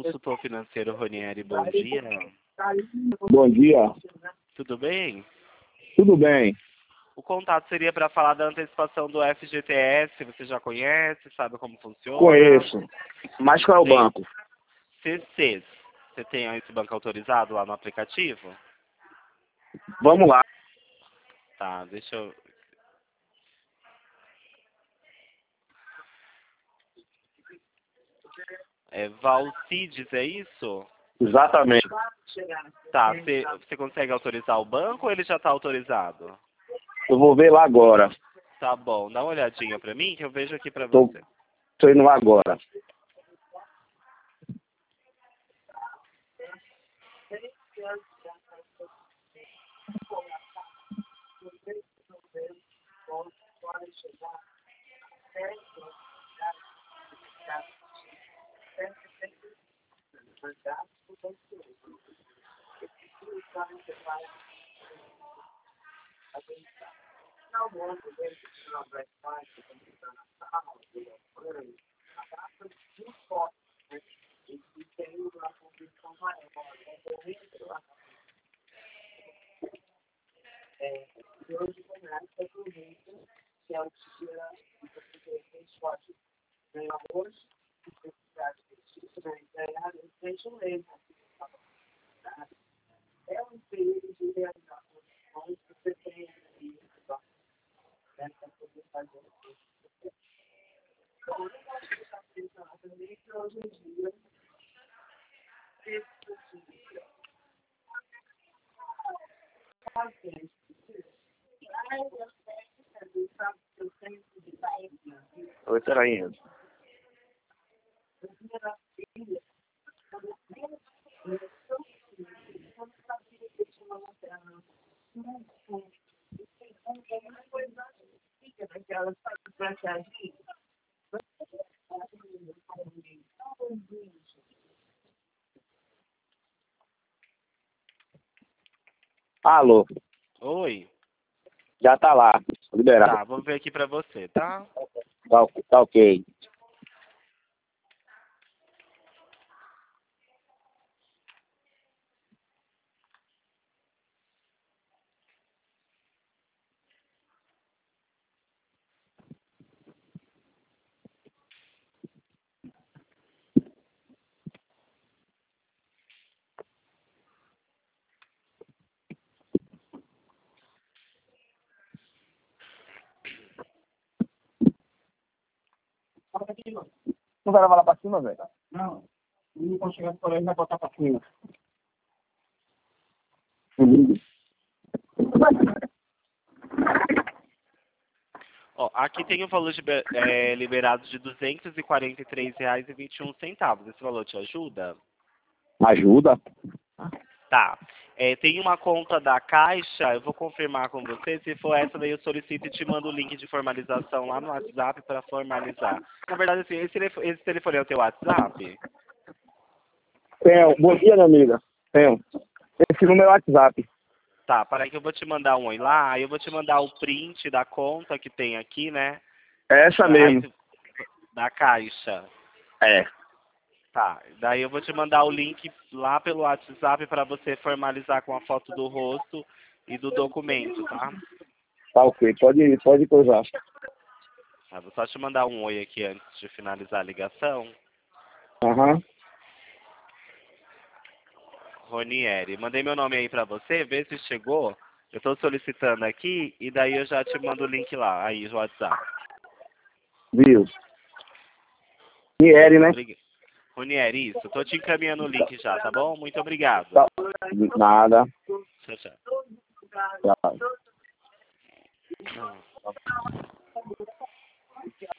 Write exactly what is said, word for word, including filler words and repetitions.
consultor financeiro Ronieri, bom dia. Bom dia. Tudo bem? Tudo bem. O contato seria para falar da antecipação do F G T S, você já conhece, sabe como funciona? Conheço. Mas qual é o Tem. banco? C Cs. Você tem esse banco autorizado lá no aplicativo? Vamos lá. Tá, deixa eu... É Valcides, é isso? Exatamente. Tá, você, você consegue autorizar o banco ou ele já está autorizado? Eu vou ver lá agora. Tá bom, dá uma olhadinha para mim que eu vejo aqui para Tô, você. tô indo lá agora. Oi, peraí. Alô. Oi? Já tá lá. Liberado. Tá, vou ver aqui para você, tá? Tá, tá ok. Não vai levar lá pra cima, velho? Não. Não pode chegar por aí e vai botar pra cima. Uhum. Ó, aqui tem o valor de, é, liberado de duzentos e quarenta e três reais e vinte e um centavos. Esse valor te ajuda? Ajuda? Tá. É, tem uma conta da Caixa, eu vou confirmar com você. Se for essa, daí eu solicito e te mando o link de formalização lá no WhatsApp para formalizar. Na verdade, assim, esse telefone, esse telefone é o teu WhatsApp? Tenho. Bom dia, minha amiga. Tenho. Esse número é o WhatsApp. Tá, para que eu vou te mandar um oi lá, aí eu vou te mandar o print da conta que tem aqui, né? É essa Aí, mesmo. da Caixa. É. Tá, daí eu vou te mandar o link lá pelo WhatsApp para você formalizar com a foto do rosto e do documento, tá? Tá ok. Pode, pode coisar. Tá, vou só te mandar um oi aqui antes de finalizar a ligação. Aham. Ronieri, mandei meu nome aí para você, vê se chegou. Eu estou solicitando aqui e daí eu já te mando o link lá, aí no WhatsApp. Viu? Nieri, né? Obrig- Ronieri, isso. Tô te encaminhando o link já, tá bom? Muito obrigado. Tá. Nada. Tchau, tchau. Tchau.